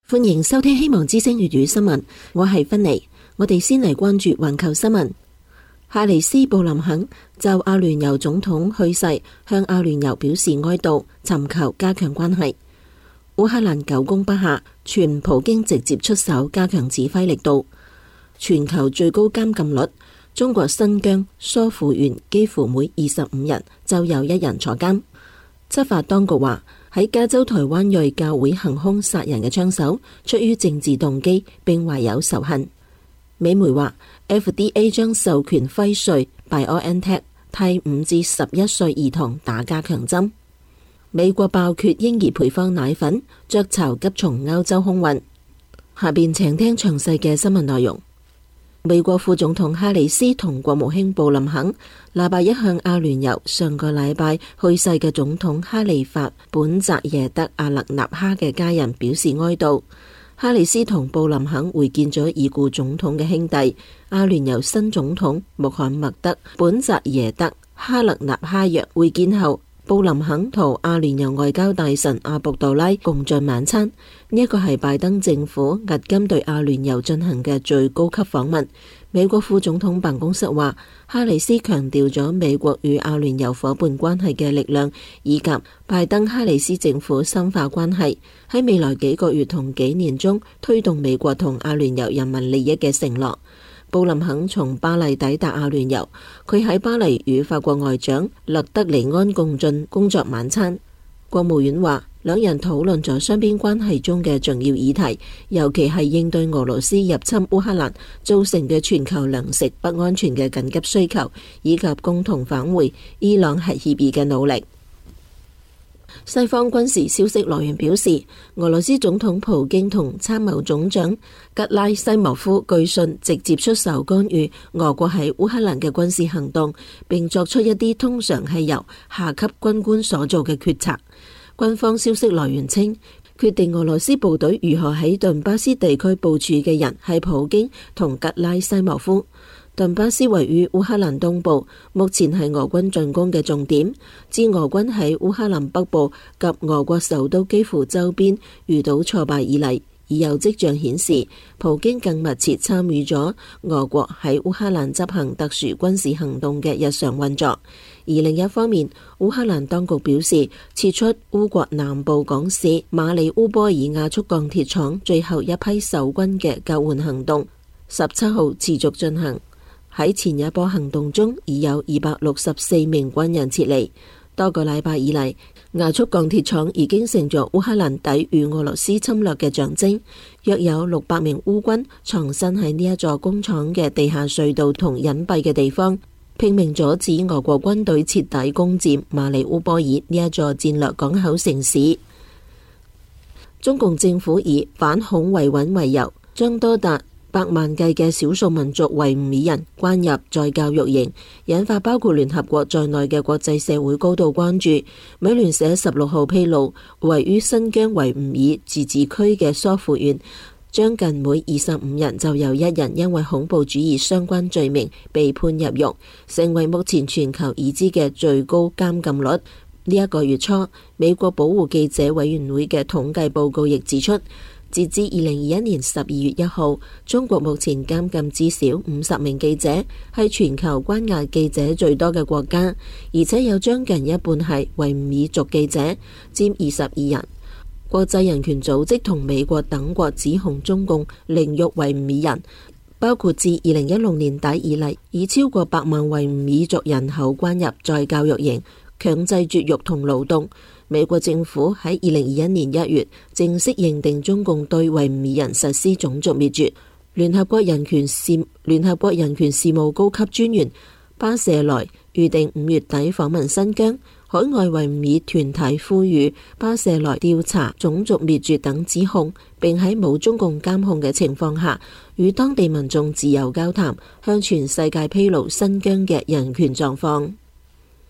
歡迎收聽希望之聲粵語新聞，我係芬妮。我哋先嚟關注環球新聞。哈里斯布林肯就阿聯酋總統去世，向阿聯酋表示哀悼，尋求加強關係。烏克蘭久攻不下，傳普京直接出手加強指揮力度。全球最高監禁率，中國新疆疏附縣幾乎每25人就有1人坐監。執法當局話，喺加州台灣裔教會行兇殺人嘅槍手，出於政治動機並懷有仇恨。美媒話 FDA 將授權輝瑞 BioNTech 替5至11歲兒童打加強針。美國爆缺嬰兒配方奶粉，雀巢急從歐洲空運。下邊請聽詳細嘅新聞內容。美國副總統哈里斯同國務卿布林肯禮拜一向阿聯酋上個禮拜去世嘅總統哈利法本扎耶德阿勒納哈嘅家人表示哀悼。哈里斯同布林肯會見咗已故總統嘅兄弟阿聯酋新總統穆罕默德本扎耶德哈勒納哈若會見後，布林肯同阿聯酋外交大臣阿卜杜拉共進晚餐。呢一個係拜登政府迄今對阿聯酋進行嘅最高級訪問。美國副總統辦公室話，哈里斯強調咗美國與阿聯酋夥伴關係嘅力量，以及拜登哈里斯政府深化關係，喺未來幾個月同幾年中推動美國同阿聯酋人民利益嘅承諾。布林肯從巴黎抵達阿聯酋，佢喺巴黎與法國外長勒德尼安共進工作晚餐。國務院話，兩人討論咗雙邊關係中嘅重要議題，尤其係應對俄羅斯入侵烏克蘭造成嘅全球糧食不安全嘅緊急需求，以及共同返回伊朗核協議嘅努力。西方軍事消息來源表示，俄羅斯總統普京同參謀總長格拉西莫夫據信直接出手干預俄國喺烏克蘭嘅軍事行動，並作出一啲通常係由下級軍官所做嘅決策。軍方消息來源稱，決定俄羅斯部隊如何喺頓巴斯地區部署嘅人係普京同格拉西莫夫。頓巴斯位於烏克蘭東部，目前係俄軍進攻嘅重點。自俄軍喺烏克蘭北部及俄國首都基輔周邊遇到挫敗以嚟，已有跡象顯示普京更密切參與咗俄國喺烏克蘭執行特殊軍事行動嘅日常運作。而另一方面，烏克蘭當局表示，撤出烏國南部港市馬里烏波爾亞速鋼鐵廠最後一批守軍嘅救援行動17號持續進行。喺前一波行動中，已有264名軍人撤離。多個禮拜以嚟，亞速鋼鐵廠已經成咗烏克蘭抵禦俄羅斯侵略嘅象徵。約有600名烏軍藏身喺呢一座工廠嘅地下隧道同隱蔽嘅地方，拼命阻止俄國軍隊徹底攻佔馬里烏波爾呢一座戰略港口城市。中共政府以反恐維穩為由，將多達百萬計嘅少數民族維吾爾人關入再教育營，引發包括聯合國在內嘅國際社會高度關注。美聯社16號披露，位於新疆維吾爾自治區嘅疏附縣，將近每25人就有1人因為恐怖主義相關罪名被判入獄，成為目前全球已知嘅最高監禁率。呢一個月初，美國保護記者委員會嘅統計報告亦指出，截至2021年12月1號，中國目前監禁至少50名記者，係全球關押記者最多嘅國家，而且有將近一半係維吾爾族記者，佔22人。國際人權組織同美國等國指控中共凌辱維吾爾人，包括自2016年底以嚟，已超過100萬維吾爾族人口關入再教育營，強制絕育同勞動。美國政府喺2021年1月正式認定中共對維吾爾人實施種族滅絕。聯合國人權事務高級專員巴舍萊預定5月底訪問新疆。海外維吾爾團體呼籲巴舍萊調查種族滅絕等指控，並喺冇中共監控嘅情況下，與當地民眾自由交談，向全世界披露新疆嘅人權狀況。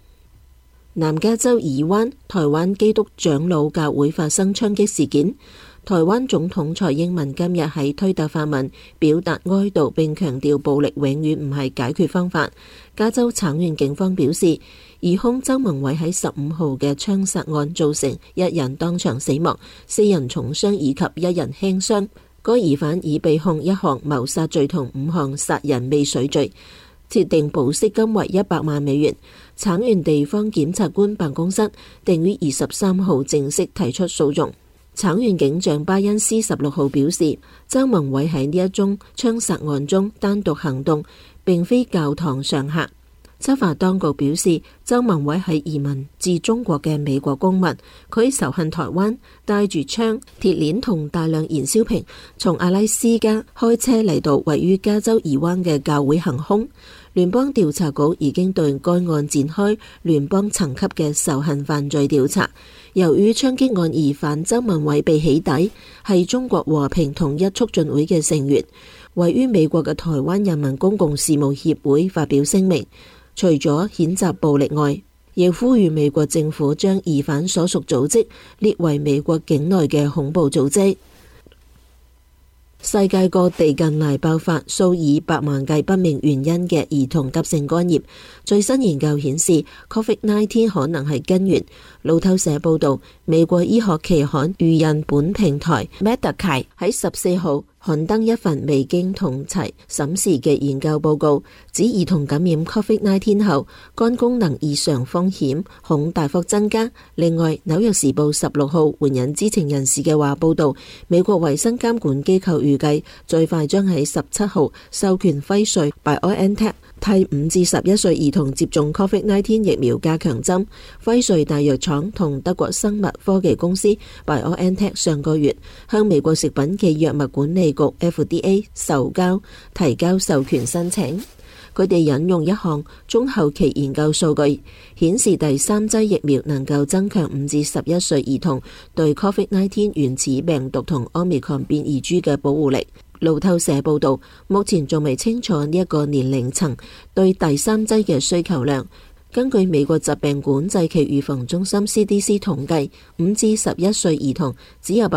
南加州爾灣台灣基督長老教會發生槍擊事件， 台灣總統蔡英文今日喺推特發文表達哀悼，並強調暴力永遠唔係解決方法。加州橙縣警方表示，疑兇周文偉喺15號嘅槍殺案造成1人當場死亡、4人重傷以及1人輕傷。該疑犯已被控1項謀殺罪同5項殺人未遂罪，設定保釋金為100萬美元。橙縣地方檢察官辦公室定於23號正式提出訴訟。橙縣警長巴恩斯16號表示，周文偉喺呢一宗槍殺案中單獨行動，並非教堂常客。執法當局表示，周文偉係移民至中國嘅美國公民，佢仇恨台灣，帶住槍、鐵鏈同大量燃燒瓶，從阿拉斯加開車嚟到位於加州宜灣嘅教會行兇。聯邦調查局已經對該案展開聯邦層級嘅仇恨犯罪調查。由於槍擊案疑犯周文偉被起底，係中國和平統一促進會嘅成員，位於美國嘅台灣人民公共事務協會發表聲明，除咗譴責暴力外，亦呼籲美國政府將疑犯所屬組織列為美國境內嘅恐怖組織。世界各地近嚟爆發數以百萬計不明原因嘅兒童急性肝炎，最新研究顯示 COVID-19 可能係根源。路透社報道，美國醫學期刊預印本平台 Medicare 喺14號刊登一份未經同齊審視嘅研究報告，指兒童感染 COVID-19 後，肝功能異常風險恐大幅增加。另外，紐約時報16號援引知情人士嘅話報道，美國衛生監管機構預計最快將喺17號授權輝瑞 BioNTech 替5至11歲兒童接種 COVID-19 疫苗加強針。輝瑞大藥廠同德國生物科技公司 BioNTech 上個月向美國食品暨藥物管理局 FDA 提交授權申請。佢哋引用一項中後期研究數據，顯示第3劑疫苗能夠增強5至11歲兒童對 COVID-19 原始病毒同 Omicron 變異株嘅保護力。路透社報道，目前仲未清楚呢一個年齡層對第3劑嘅需求量。根據美國疾病管制及預防中心 CDC 統計，5至11歲兒童只有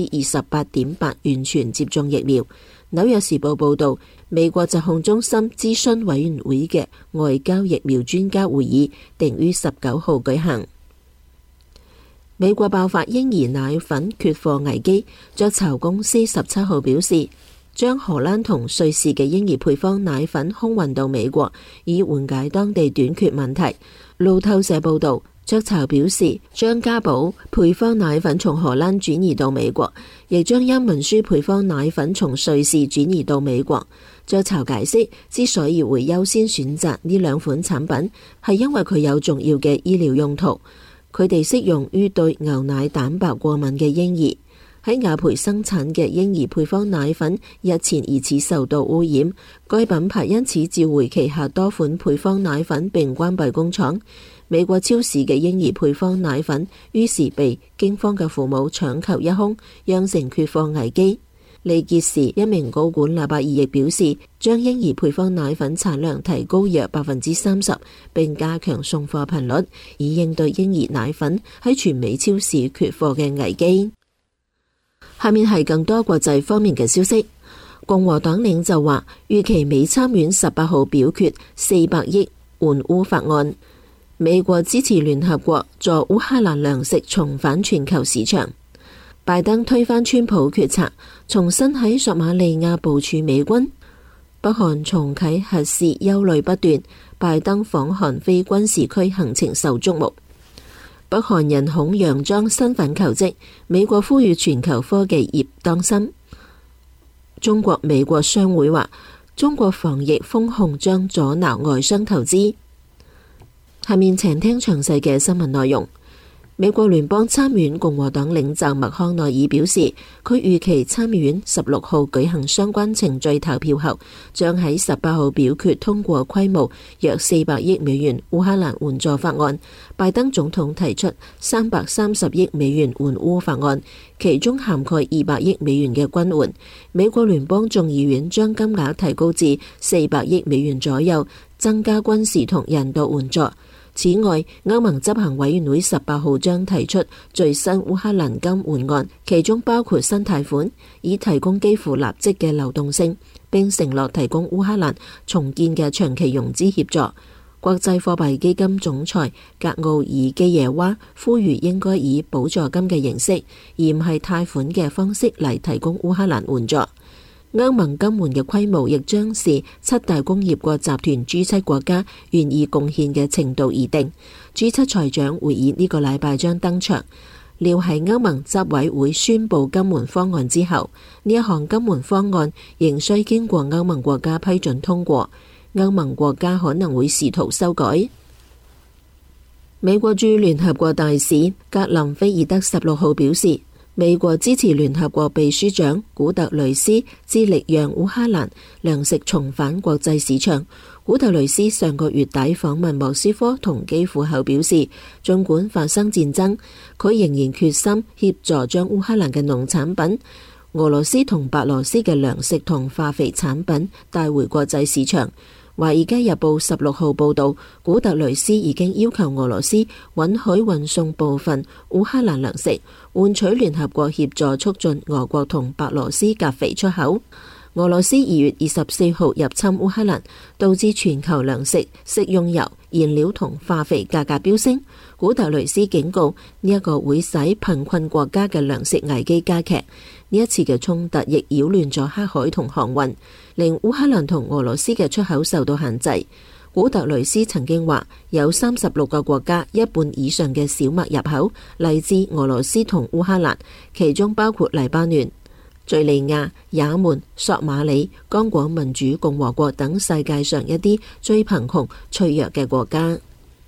28.8% 完全接種疫苗。紐約時報報道，美國疾控中心諮詢委員會嘅外交疫苗專家會議定於19號舉行。美國爆發嬰兒奶粉缺貨危機，雀巢公司17號表示，將荷蘭同瑞士嘅嬰兒配方奶粉空運到美國，以緩解當地短缺問題。路透社報道，雀巢表示將加寶配方奶粉從荷蘭轉移到美國，亦將因文書配方奶粉從瑞士轉移到美國。雀巢解釋，之所以會優先選擇呢兩款產品，係因為佢有重要嘅醫療用途，佢哋適用於對牛奶蛋白過敏嘅嬰兒。喺雅培生產嘅嬰兒配方奶粉日前疑似受到污染，該品牌因此召回旗下多款配方奶粉並關閉工廠。美國超市嘅嬰兒配方奶粉於是被驚慌嘅父母搶購一空，釀成缺貨危機。利傑時一名高管禮拜二亦表示，將嬰兒配方奶粉產量提高約 30%， 並加強送貨頻率，以應對嬰兒奶粉喺全美超市缺貨嘅危機。下面係更多國際方面嘅消息。共和黨領袖話，預期美參院18號表決400億援烏法案。美國支持聯合國助烏克蘭糧食重返全球市場。拜登推翻川普決策，重新喺索馬利亞部署美軍。北韓重啟核試憂慮不斷，拜登訪韓非軍事區行程受矚目。北韓人恐佯裝身份求職，美國呼籲全球科技業當心。中國美國商會話，中國防疫封控將阻撓外商投資。下面請聽詳細嘅新聞內容。美國聯邦參議院共和黨領袖麥康奈爾表示，佢預期參議院16號舉行相關程序投票後，將喺18號表決通過規模約400億美元烏克蘭援助法案。拜登總統提出330億美元援烏法案，其中涵蓋200億美元嘅軍援。美國聯邦眾議院將金額提高至400億美元左右，增加軍事同人道援助。 此外，歐盟執行委員會18號將提出最新烏克蘭金援案，其中包括新貸款，以提供幾乎立即嘅流動性，並承諾提供烏克蘭重建嘅長期融資協助。國際貨幣基金總裁格奧爾基耶娃呼籲應該以補助金嘅形式，而唔係貸款嘅方式嚟提供烏克蘭援助。歐盟金援嘅規模亦將視7大工業國集團 G7 國家願意貢獻嘅程度而定。G7 財長會議呢個禮拜將登場，料喺歐盟執委會宣布金援方案之後，呢一項金援方案仍需經過歐盟國家批准通過。歐盟國家可能會試圖修改。美國駐聯合國大使格林菲爾德16號表示，美國支持聯合國秘書長古特雷斯致力讓烏克蘭糧食重返國際市場。古特雷斯上個月底訪問莫斯科同基輔後表示，儘管發生戰爭，佢仍然決心協助將烏克蘭嘅農產品、俄羅斯同白羅斯嘅糧食同化肥產品帶回國際市場。華爾街日報16號報道，古特雷斯已經要求俄羅斯允許運送部分烏克蘭糧食，換取聯合國協助促進俄國同白羅斯鉀肥出口。俄羅斯2月24號入侵烏克蘭，導致全球糧食、食用油、燃料同化肥價格飆升。古特雷斯警告，呢一個會使貧困國家嘅糧食危機加劇。呢一次嘅衝突亦擾亂咗黑海同航運，令烏克蘭同俄羅斯嘅出口受到限制。古特雷斯曾經話，有36個國家一半以上嘅小麥入口嚟自俄羅斯同烏克蘭，其中包括黎巴嫩、敘利亞、也門、索馬里、剛果民主共和國等世界上一啲最貧窮、脆弱嘅國家。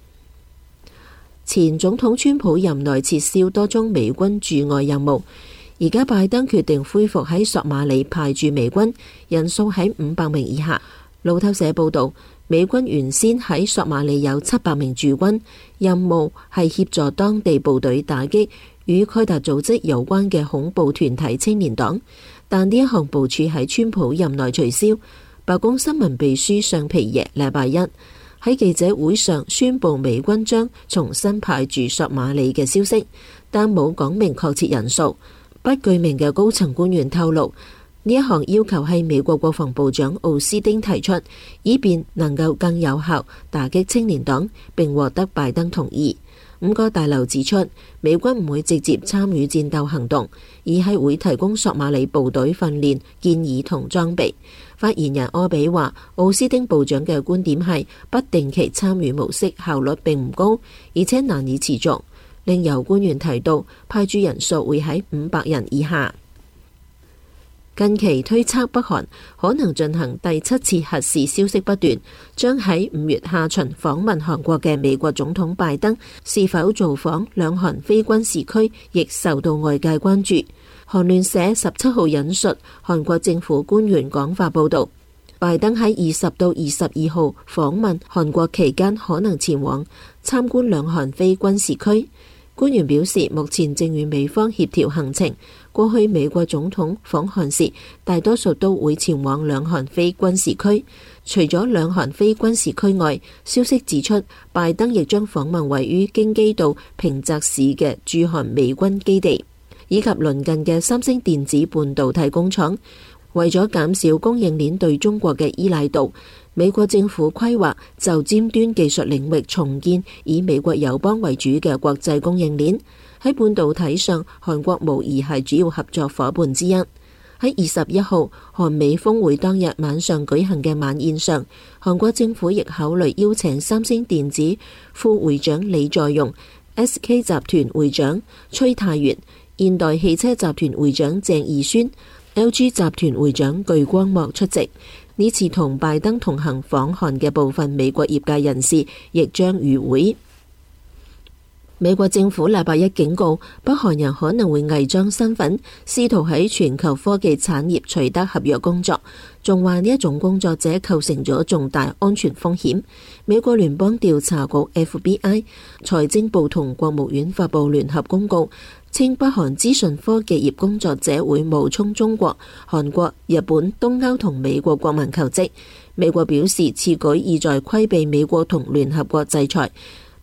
前總統川普任內撤銷多宗美軍駐外任務，而家拜登決定恢復喺索馬里派駐美軍，人數喺500名以下。路透社報道，美軍原先喺索馬里有700名駐軍，任務係協助當地部隊打擊與蓋達組織有關嘅恐怖團體青年黨，但呢一項部署喺川普任內取消。白宮新聞秘書尚皮耶禮拜一喺記者會上宣布美軍將重新派駐索馬里嘅消息，但冇講明確切人數。不具名嘅高層官員透露，呢一項要求係美國國防部長奧斯汀提出，以便能夠更有效打擊青年黨，並獲得拜登同意。5個大樓指出，美軍唔會直接參與戰鬥行動，而係會提供索馬里部隊訓練、建議同裝備。發言人柯比話，奧斯汀部長嘅觀點係不定期參與模式效率並唔高，而且難以持續。另有官員提到，派駐人數會喺500人以下。近期推測北韓可能進行第7次核試消息不斷，將喺5月下旬訪問韓國嘅美國總統拜登是否造訪兩韓非軍事區，亦受到外界關注。韓聯社17號引述韓國政府官員講話報道，拜登喺20到22號訪問韓國期間，可能前往參觀兩韓非軍事區。官員表示，目前正與美方協調行程。過去美國總統訪韓時，大多數都會前往兩韓非軍事區。除咗兩韓非軍事區外，消息指出，拜登亦將訪問位於京畿道平澤市嘅駐韓美軍基地，以及鄰近嘅三星電子半導體工廠。為咗減少供應鏈對中國嘅依賴度，美國政府規劃就尖端技術領域重建以美國友邦為主嘅國際供應鏈。喺半導體上，韓國無疑係主要合作夥伴之一。喺21號韓美峰會當日晚上舉行嘅晚宴上，韓國政府亦考慮邀請三星電子副會長李在鎔、SK 集團會長崔泰元、現代汽車集團會長鄭義宣、LG 集團會長具光莫出席。呢次同拜登同行訪韓嘅部分美國業界人士亦將與會。美國政府禮拜一警告，北韓人可能會偽裝身份，試圖喺全球科技產業取得合約工作，仲話呢一種工作者構成咗重大安全風險。美國聯邦調查局 FBI、財政部同國務院發布聯合公告，稱北韓資訊科技業工作者會冒充中國、韓國、日本、東歐同美國國民求職。美國表示此舉意在規避美國同聯合國制裁。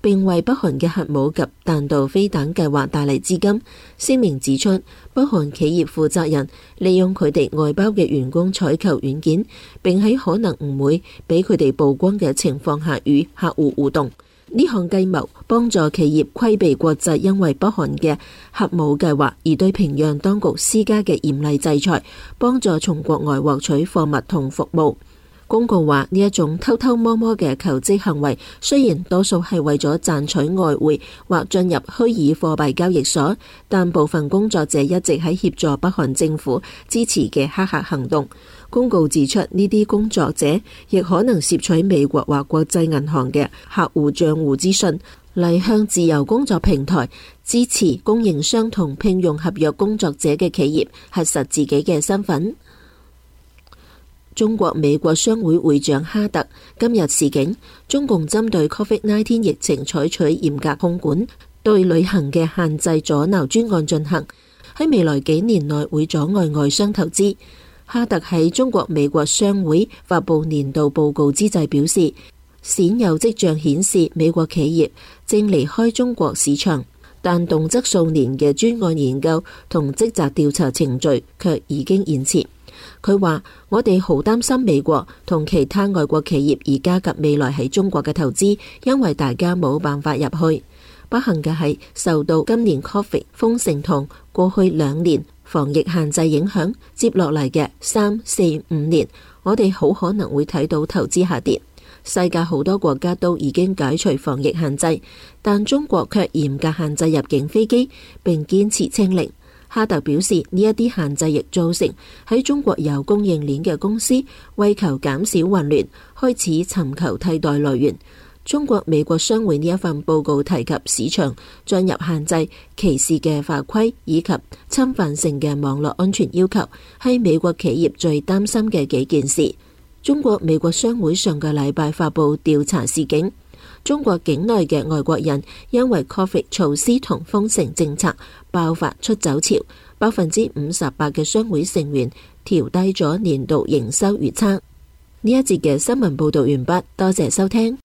並為北韓嘅核武及彈道飛彈計劃帶嚟資金。聲明指出，北韓企業負責人利用佢哋外包嘅員工採購軟件，並喺可能唔會俾佢哋曝光嘅情況下與客戶互動。呢項計謀幫助企業規避國際因為北韓嘅核武計劃而對平壤當局施加嘅嚴厲制裁，幫助從國外獲取貨物同服務。公告話，呢一種偷偷摸摸嘅求職行為，雖然多數係為咗賺取外匯或進入虛擬貨幣交易所，但部分工作者一直喺協助北韓政府支持嘅黑客行動。公告指出，呢啲工作者亦可能攝取美國或國際銀行嘅客戶賬戶資訊，嚟向自由工作平台、支持供應商同聘用合約工作者嘅企業核實自己嘅身份。中國美國商會會長哈特今日示警，中共針對 COVID-19 疫情採取嚴格控管，對旅行嘅限制阻撓專案進行，喺未來幾年內會阻礙外商投資。哈特喺中國美國商會發佈年度報告之際表示，鮮有跡象顯示美國企業正離開中國市場，但動輒數年嘅專案研究同職責調查程序卻已經延遲。佢話：我哋好擔心美國同其他外國企業而加急未來喺中國嘅投資，因為大家冇辦法入去。不幸嘅係，受到今年 Covid 封城同過去2年防疫限制影響，接落嚟嘅3、4、5年，我哋好可能會睇到投資下跌。世界好多國家都已經解除防疫限制，但中國卻嚴格限制入境飛機，並堅持清零。哈特表示，呢一啲限制亦造成喺中國有供應鏈嘅公司為求減少混亂，開始尋求替代來源。中國美國商會呢一份報告提及市場進入限制、歧視嘅法規以及侵犯性嘅網絡安全要求，係美國企業最擔心嘅幾件事。中國美國商會上個禮拜發佈調查示警，中國境內嘅外國人因為 Covid 措施同封城政策爆發出走潮，58%嘅商會成員調低咗年度營收預測。呢一節嘅新聞報道完畢，多謝收聽。